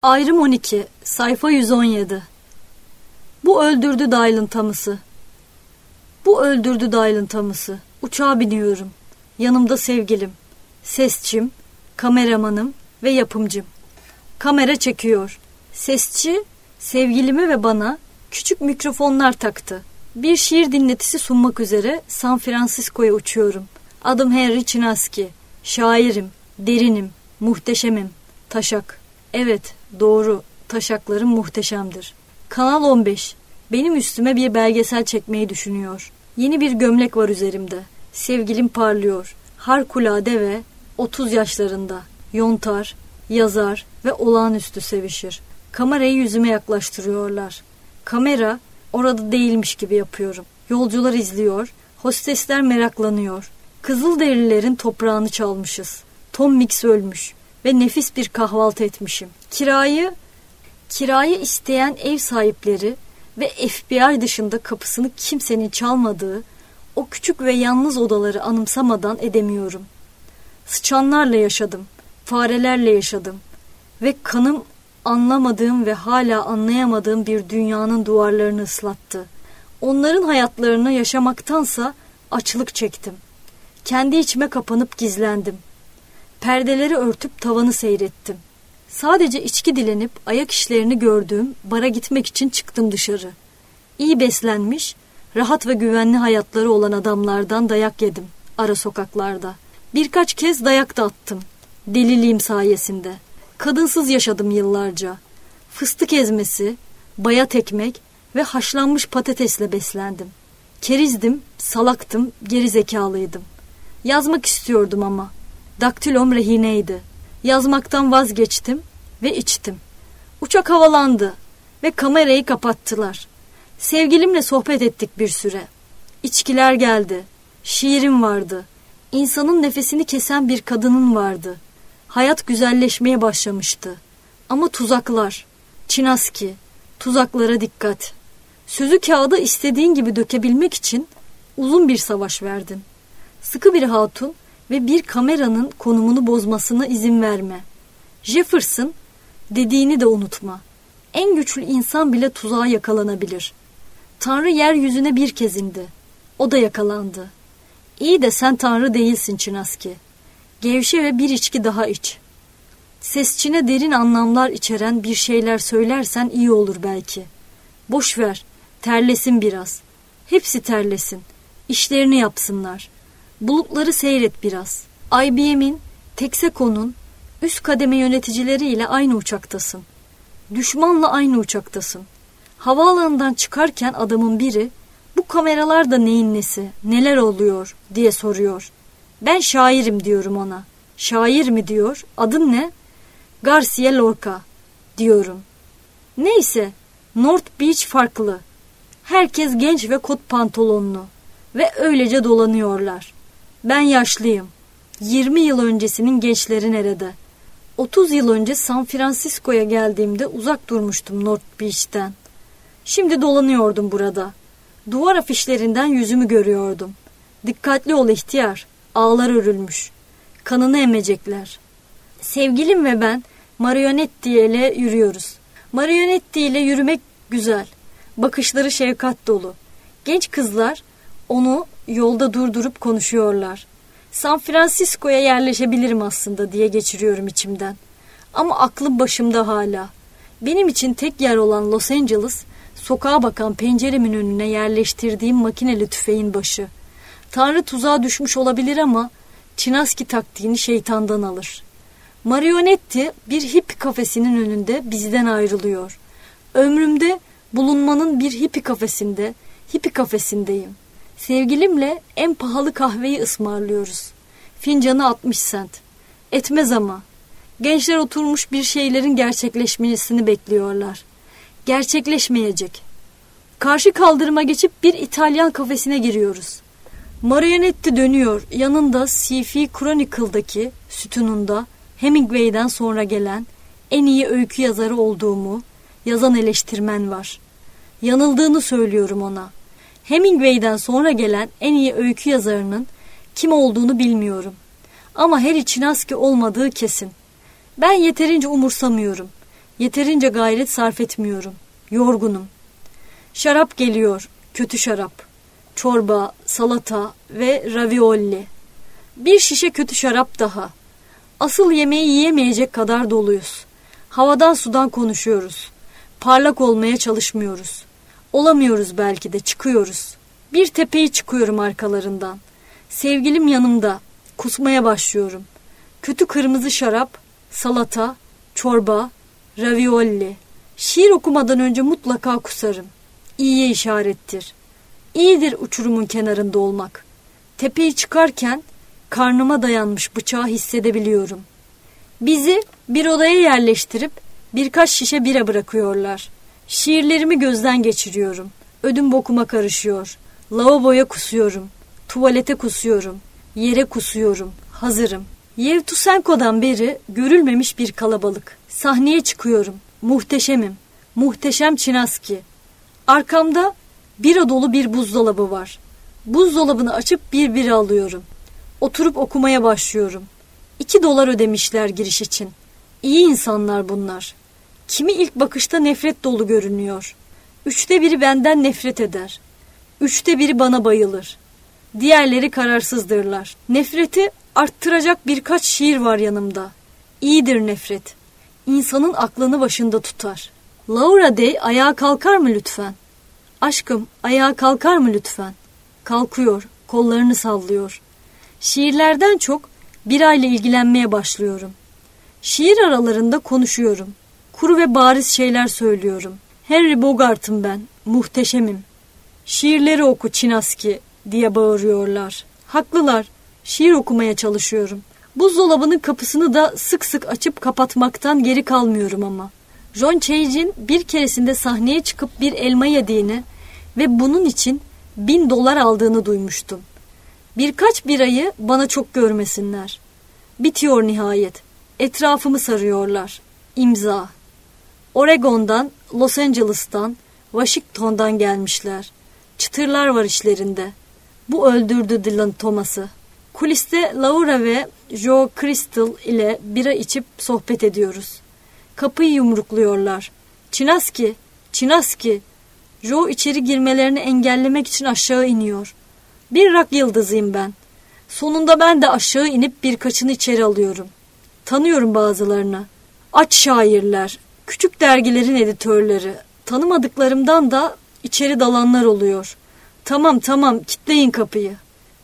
Ayrım 12, sayfa 117. Bu öldürdü Dylan Thomas'ı. Bu öldürdü Dylan Thomas'ı. Uçağa biniyorum. Yanımda sevgilim, sesçim, kameramanım ve yapımcım. Kamera çekiyor. Sesçi, sevgilime ve bana küçük mikrofonlar taktı. Bir şiir dinletisi sunmak üzere San Francisco'ya uçuyorum. Adım Henry Chinaski. Şairim, derinim, muhteşemim. Taşak. Evet, doğru. Taşaklarım muhteşemdir. Kanal 15. Benim üstüme bir belgesel çekmeyi düşünüyor. Yeni bir gömlek var üzerimde. Sevgilim parlıyor. Harikulade ve 30 yaşlarında. Yontar, yazar ve olağanüstü sevişir. Kamerayı yüzüme yaklaştırıyorlar. Kamera orada değilmiş gibi yapıyorum. Yolcular izliyor. Hostesler meraklanıyor. Kızılderililerin toprağını çalmışız. Tom Mix ölmüş ve nefis bir kahvaltı etmişim. Kirayı isteyen ev sahipleri ve FBI dışında kapısını kimsenin çalmadığı o küçük ve yalnız odaları anımsamadan edemiyorum. Sıçanlarla yaşadım, farelerle yaşadım ve kanım anlamadığım ve hala anlayamadığım bir dünyanın duvarlarını ıslattı. Onların hayatlarını yaşamaktansa açlık çektim. Kendi içime kapanıp gizlendim. Perdeleri örtüp tavanı seyrettim. Sadece içki dilenip ayak işlerini gördüğüm bara gitmek için çıktım dışarı. İyi beslenmiş, rahat ve güvenli hayatları olan adamlardan dayak yedim ara sokaklarda. Birkaç kez dayak da attım. Deliliğim sayesinde. Kadınsız yaşadım yıllarca. Fıstık ezmesi, bayat ekmek ve haşlanmış patatesle beslendim. Kerizdim, salaktım, gerizekalıydım. Yazmak istiyordum ama. Daktilom rehineydi. Yazmaktan vazgeçtim ve içtim. Uçak havalandı ve kamerayı kapattılar. Sevgilimle sohbet ettik bir süre. İçkiler geldi. Şiirim vardı. İnsanın nefesini kesen bir kadının vardı. Hayat güzelleşmeye başlamıştı. Ama tuzaklar. Chinaski, tuzaklara dikkat. Sözü kağıda istediğin gibi dökebilmek için uzun bir savaş verdin. Sıkı bir hatun ve bir kameranın konumunu bozmasına izin verme. Jefferson dediğini de unutma. En güçlü insan bile tuzağa yakalanabilir. Tanrı yeryüzüne bir kez indi. O da yakalandı. İyi de sen Tanrı değilsin Chinaski. Gevşe ve bir içki daha iç. Sesçine derin anlamlar içeren bir şeyler söylersen iyi olur belki. Boş ver, terlesin biraz. Hepsi terlesin. İşlerini yapsınlar. Bulutları seyret biraz. IBM'in, Texaco'nun üst kademe yöneticileriyle aynı uçaktasın. Düşmanla aynı uçaktasın. Havaalanından çıkarken adamın biri, bu kameralar da neyin nesi, neler oluyor diye soruyor. Ben şairim diyorum ona. Şair mi diyor, adın ne? Garcia Lorca diyorum. Neyse, North Beach farklı. Herkes genç ve kot pantolonlu ve öylece dolanıyorlar. Ben yaşlıyım. 20 yıl öncesinin gençleri nerede? 30 yıl önce San Francisco'ya geldiğimde uzak durmuştum North Beach'ten. Şimdi dolanıyordum burada. Duvar afişlerinden yüzümü görüyordum. Dikkatli ol ihtiyar. Ağlar örülmüş. Kanını emecekler. Sevgilim ve ben Marionetti ile yürüyoruz. Marionetti ile yürümek güzel. Bakışları şefkat dolu. Genç kızlar onu yolda durdurup konuşuyorlar. San Francisco'ya yerleşebilirim aslında diye geçiriyorum içimden. Ama aklım başımda hala. Benim için tek yer olan Los Angeles, sokağa bakan penceremin önüne yerleştirdiğim makineli tüfeğin başı. Tanrı tuzağa düşmüş olabilir ama Chinaski taktiğini şeytandan alır. Marionetti bir hippi kafesinin önünde bizden ayrılıyor. Ömrümde bulunmanın bir hippi kafesindeyim. Sevgilimle en pahalı kahveyi ısmarlıyoruz. Fincanı 60 cent. Etmez ama. Gençler oturmuş bir şeylerin gerçekleşmesini bekliyorlar. Gerçekleşmeyecek. Karşı kaldırıma geçip bir İtalyan kafesine giriyoruz. Marionetti dönüyor. Yanında C.F. Chronicle'daki sütununda Hemingway'den sonra gelen en iyi öykü yazarı olduğumu yazan eleştirmen var. Yanıldığını söylüyorum ona. Hemingway'den sonra gelen en iyi öykü yazarının kim olduğunu bilmiyorum. Ama Harry Chinaski olmadığı kesin. Ben yeterince umursamıyorum. Yeterince gayret sarf etmiyorum. Yorgunum. Şarap geliyor, kötü şarap. Çorba, salata ve ravioli. Bir şişe kötü şarap daha. Asıl yemeği yiyemeyecek kadar doluyuz. Havadan sudan konuşuyoruz. Parlak olmaya çalışmıyoruz. Olamıyoruz belki de, çıkıyoruz. Bir tepeyi çıkıyorum arkalarından. Sevgilim yanımda. Kusmaya başlıyorum. Kötü kırmızı şarap, salata, çorba, ravioli. Şiir okumadan önce mutlaka kusarım. İyiye işarettir. İyidir uçurumun kenarında olmak. Tepeyi çıkarken karnıma dayanmış bıçağı hissedebiliyorum. Bizi bir odaya yerleştirip birkaç şişe bira bırakıyorlar. Şiirlerimi gözden geçiriyorum. Ödüm bokuma karışıyor. Lavaboya kusuyorum. Tuvalete kusuyorum. Yere kusuyorum. Hazırım. Yevtusenko'dan beri görülmemiş bir kalabalık. Sahneye çıkıyorum. Muhteşemim. Muhteşem Çinaski. Arkamda bira dolu bir buzdolabı var. Buzdolabını açıp bir bira alıyorum. Oturup okumaya başlıyorum. $2 ödemişler giriş için. İyi insanlar bunlar. Kimi ilk bakışta nefret dolu görünüyor. 1/3 benden nefret eder. 1/3 bana bayılır. Diğerleri kararsızdırlar. Nefreti arttıracak birkaç şiir var yanımda. İyidir nefret. İnsanın aklını başında tutar. Laura Day ayağa kalkar mı lütfen? Aşkım, ayağa kalkar mı lütfen? Kalkıyor, kollarını sallıyor. Şiirlerden çok birayla ilgilenmeye başlıyorum. Şiir aralarında konuşuyorum. Kuru ve bariz şeyler söylüyorum. Henry Bogart'ım ben, muhteşemim. Şiirleri oku Çinaski diye bağırıyorlar. Haklılar, şiir okumaya çalışıyorum. Buzdolabının kapısını da sık sık açıp kapatmaktan geri kalmıyorum ama. John Cage'in bir keresinde sahneye çıkıp bir elma yediğini ve bunun için $1000 aldığını duymuştum. Birkaç birayı bana çok görmesinler. Bitiyor nihayet. Etrafımı sarıyorlar. İmza. Oregon'dan, Los Angeles'tan, Washington'dan gelmişler. Çıtırlar var işlerinde. Bu öldürdü Dylan Thomas'ı. Kuliste Laura ve Joe Crystal ile bira içip sohbet ediyoruz. Kapıyı yumrukluyorlar. Çinaski, Çinaski. Joe içeri girmelerini engellemek için aşağı iniyor. Bir rock yıldızıyım ben. Sonunda ben de aşağı inip birkaçını içeri alıyorum. Tanıyorum bazılarını. Aç şairler, küçük dergilerin editörleri. Tanımadıklarımdan da içeri dalanlar oluyor. Tamam, kitleyin kapıyı.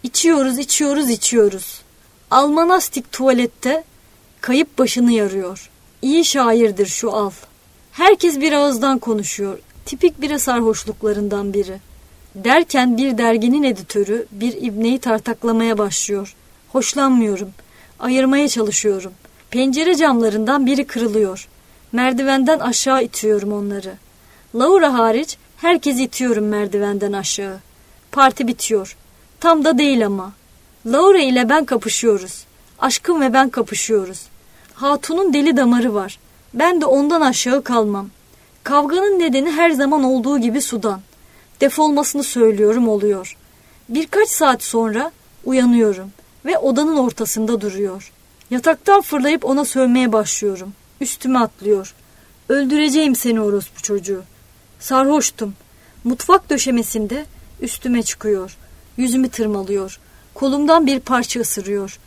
İçiyoruz. Almanastik tuvalette kayıp başını yarıyor. İyi şairdir şu Al. Herkes bir ağızdan konuşuyor. Tipik bira sarhoşluklarından biri. Derken bir derginin editörü bir ibneyi tartaklamaya başlıyor. Hoşlanmıyorum. Ayırmaya çalışıyorum. Pencere camlarından biri kırılıyor. Merdivenden aşağı itiyorum onları. Laura hariç herkesi itiyorum merdivenden aşağı. Parti bitiyor. Tam da değil ama. Laura ile ben kapışıyoruz. Aşkım ve ben kapışıyoruz. Hatunun deli damarı var. Ben de ondan aşağı kalmam. Kavganın nedeni her zaman olduğu gibi sudan. Defolmasını söylüyorum oluyor. Birkaç saat sonra uyanıyorum ve odanın ortasında duruyor. Yataktan fırlayıp ona sövmeye başlıyorum. Üstüme atlıyor. Öldüreceğim seni orospu çocuğu. Sarhoştum. Mutfak döşemesinde üstüme çıkıyor. Yüzümü tırmalıyor. Kolumdan bir parça ısırıyor.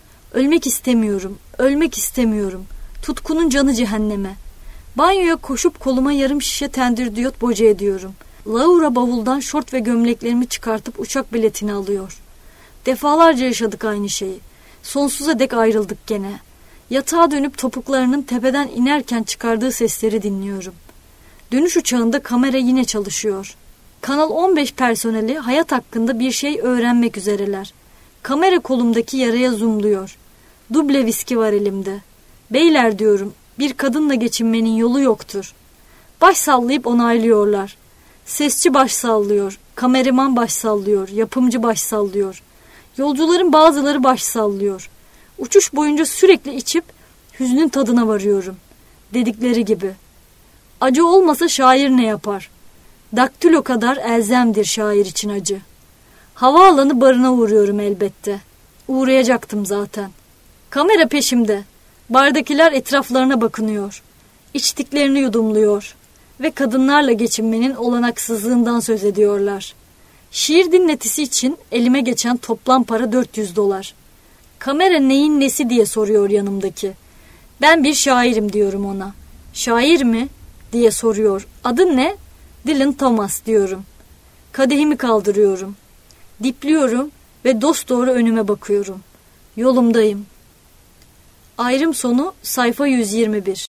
Ölmek istemiyorum. Tutkunun canı cehenneme. Banyoya koşup koluma yarım şişe tendirdiyot boca ediyorum. Laura bavuldan şort ve gömleklerimi çıkartıp uçak biletini alıyor. Defalarca yaşadık aynı şeyi. Sonsuza dek ayrıldık gene. Yatağa dönüp topuklarının tepeden inerken çıkardığı sesleri dinliyorum. Dönüş uçağında kamera yine çalışıyor. Kanal 15 personeli hayat hakkında bir şey öğrenmek üzereler. Kamera kolumdaki yaraya zoomluyor. Duble viski var elimde. Beyler diyorum, bir kadınla geçinmenin yolu yoktur. Baş sallayıp onaylıyorlar. Sesçi baş sallıyor, kameraman baş sallıyor, yapımcı baş sallıyor. Yolcuların bazıları baş sallıyor. Uçuş boyunca sürekli içip hüznün tadına varıyorum. Dedikleri gibi. Acı olmasa şair ne yapar? Daktilo kadar elzemdir şair için acı. Havaalanı barına uğruyorum elbette. Uğrayacaktım zaten. Kamera peşimde. Bardakiler etraflarına bakınıyor. İçtiklerini yudumluyor ve kadınlarla geçinmenin olanaksızlığından söz ediyorlar. Şiir dinletisi için elime geçen toplam para $400. Kamera neyin nesi diye soruyor yanımdaki. Ben bir şairim diyorum ona. Şair mi? Diye soruyor. Adın ne? Dylan Thomas diyorum. Kadehimi kaldırıyorum. Dipliyorum ve dosdoğru önüme bakıyorum. Yolumdayım. Ayrım sonu sayfa 121.